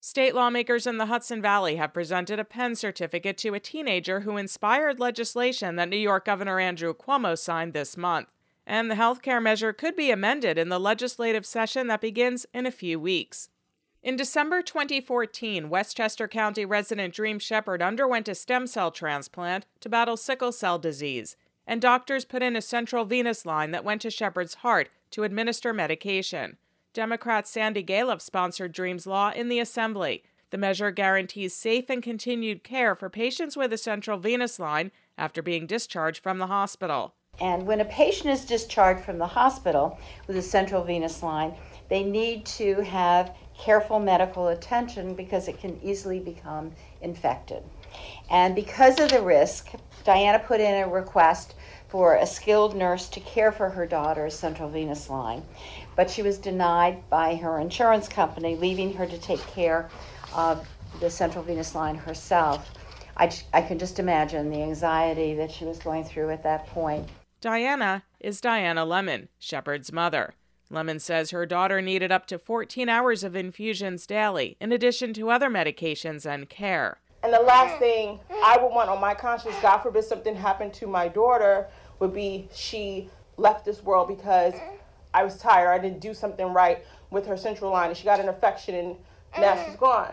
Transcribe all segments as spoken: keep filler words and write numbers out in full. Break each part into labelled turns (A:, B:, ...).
A: State lawmakers in the Hudson Valley have presented a Penn certificate to a teenager who inspired legislation that New York Governor Andrew Cuomo signed this month. And the health care measure could be amended in the legislative session that begins in a few weeks. In December twenty fourteen, Westchester County resident Dream Shepherd underwent a stem cell transplant to battle sickle cell disease, and doctors put in a central venous line that went to Shepherd's heart to administer medication. Democrat Sandy Galiff sponsored Dream's law in the Assembly. The measure guarantees safe and continued care for patients with a central venous line after being discharged from the hospital.
B: And when a patient is discharged from the hospital with a central venous line, they need to have careful medical attention because it can easily become infected. And because of the risk, Diana put in a request for a skilled nurse to care for her daughter's central venous line, but she was denied by her insurance company, leaving her to take care of the central venous line herself. I, I can just imagine the anxiety that she was going through at that point.
A: Diana is Diana Lemon, Shepherd's mother. Lemon says her daughter needed up to fourteen hours of infusions daily, in addition to other medications and care.
C: And the last thing I would want on my conscience, God forbid something happened to my daughter, would be she left this world because I was tired. I didn't do something right with her central line, and she got an infection, and now she's gone.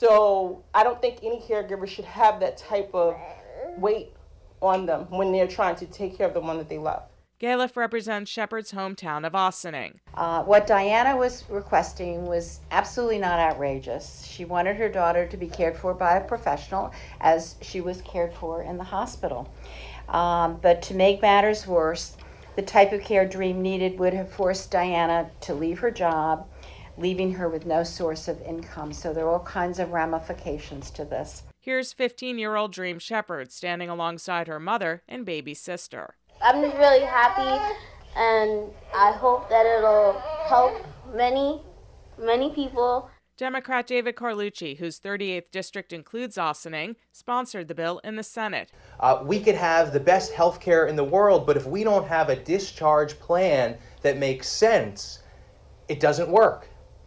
C: So I don't think any caregiver should have that type of weight on them when they're trying to take care of the one that they love.
A: Galiff represents Shepherd's hometown of Ossining.
B: Uh, what Diana was requesting was absolutely not outrageous. She wanted her daughter to be cared for by a professional as she was cared for in the hospital. Um, but to make matters worse, the type of care Dream needed would have forced Diana to leave her job, leaving her with no source of income. So there are all kinds of ramifications to this.
A: Here's fifteen-year-old Dream Shepherd standing alongside her mother and baby sister.
D: I'm just really happy, and I hope that it'll help many, many people.
A: Democrat David Carlucci, whose thirty-eighth district includes Ossining, sponsored the bill in the Senate.
E: Uh, we could have the best health care in the world, but if we don't have a discharge plan that makes sense, it doesn't work.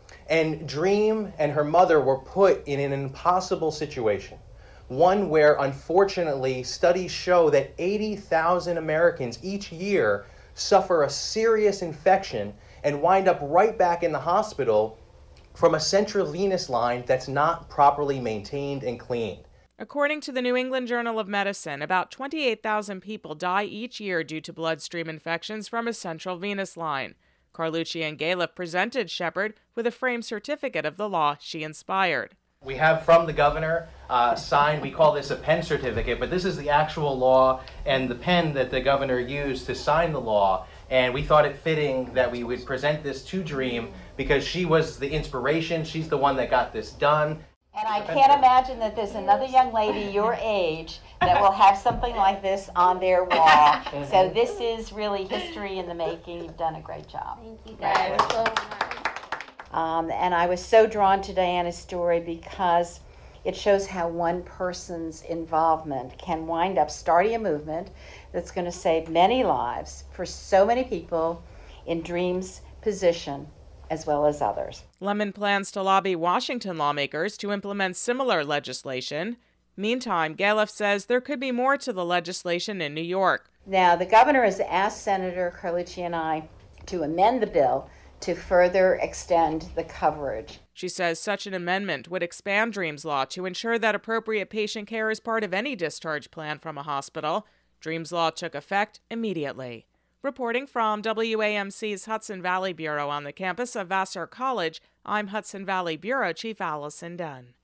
E: And Dream and her mother were put in an impossible situation. One where, unfortunately, studies show that eighty thousand Americans each year suffer a serious infection and wind up right back in the hospital from a central venous line that's not properly maintained and cleaned.
A: According to the New England Journal of Medicine, about twenty-eight thousand people die each year due to bloodstream infections from a central venous line. Carlucci and Galiff presented Shepherd with a framed certificate of the law she inspired.
E: We have from the governor uh, signed, we call this a Penn certificate, but this is the actual law and the pen that the governor used to sign the law. And we thought it fitting that we would present this to Dream because she was the inspiration. She's the one that got this done.
B: And I can't imagine that there's another young lady your age that will have something like this on their wall. So this is really history in the making. You've done a great job.
D: Thank you guys so much.
B: Um, and I was so drawn to Diana's story because it shows how one person's involvement can wind up starting a movement that's going to save many lives for so many people in Dream's position as well as others.
A: Lemon plans to lobby Washington lawmakers to implement similar legislation. Meantime, Galiff says there could be more to the legislation in New York.
B: Now, the governor has asked Senator Carlucci and I to amend the bill to further extend the coverage.
A: She says such an amendment would expand Dream's law to ensure that appropriate patient care is part of any discharge plan from a hospital. Dream's law took effect immediately. Reporting from W A M C's Hudson Valley Bureau on the campus of Vassar College, I'm Hudson Valley Bureau Chief Allison Dunn.